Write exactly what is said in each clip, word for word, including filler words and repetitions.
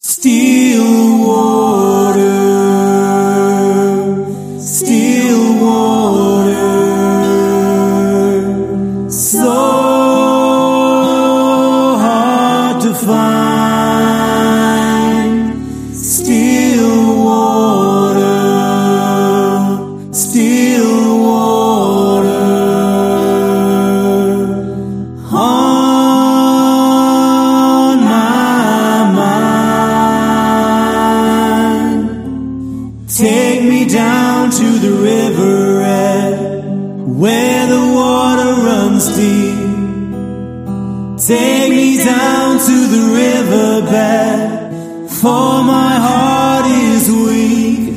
Still water, still water, so hard to find. Still water, still water, on my mind. Take me down to the river edge, where the water runs deep. Take me down to the riverbed, for my heart is weak.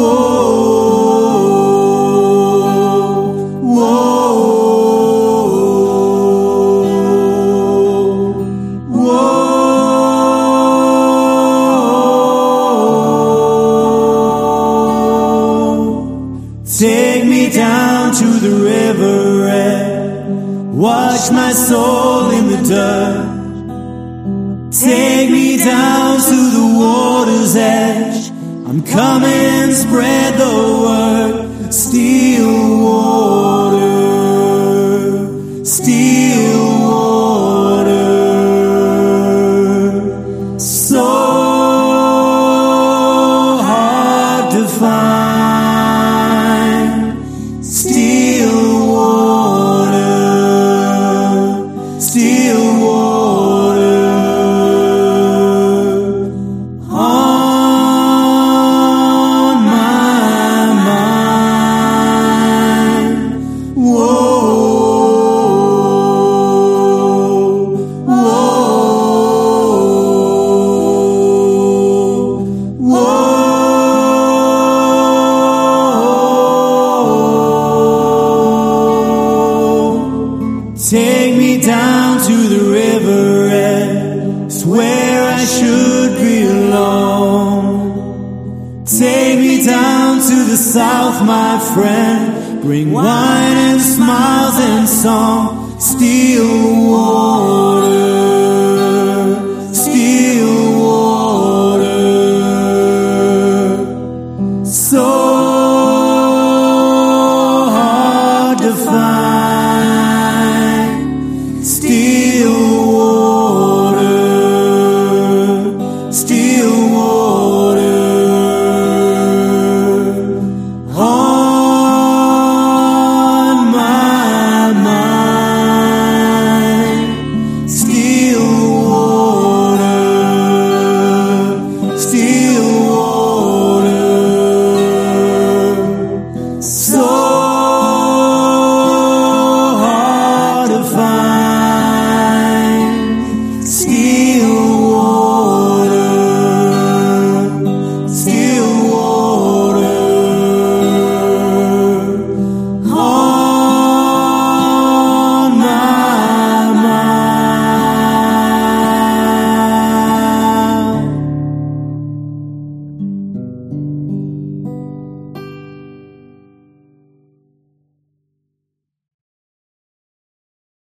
Whoa, whoa, whoa. Take me down to the river and wash my soul in the dirt. Take me down to the water's edge. I'm coming, spread the word. Still water, still water, so hard to find. Still water, still water, on my mind. Whoa, whoa, whoa. Take me down to the river edge, it's where I should belong. Take me down to the south, my friend. Bring wine and smiles and song. Still water,